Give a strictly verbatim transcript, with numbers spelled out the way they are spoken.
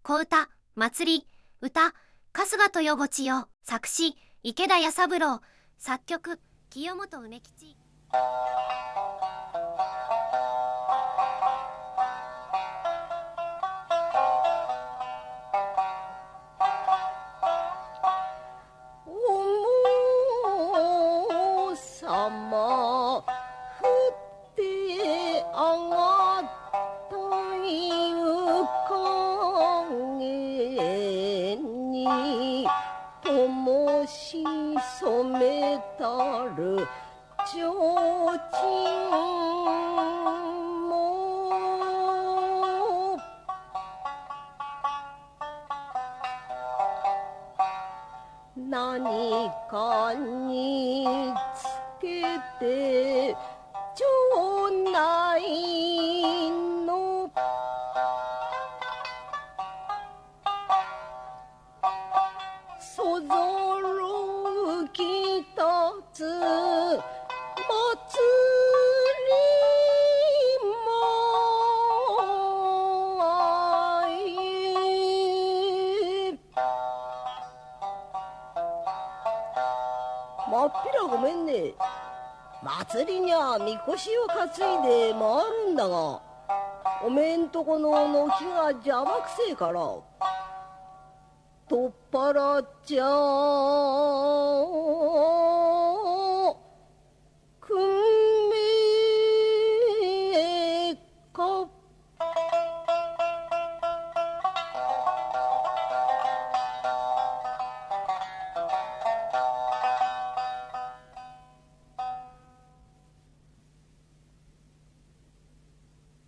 小唄、祭り、歌、春日豊ごちよ、作詞、池田弥三郎、作曲、清本梅吉。 おさま降って上がった湯影に灯し染めたる提灯も何かにつけて町内のそぞろ浮き立つ祭りもあいまっぴらごめんね。祭りにゃみこしを担いで回るんだが、おめえんとこの軒が邪魔くせえから取っ払っちゃ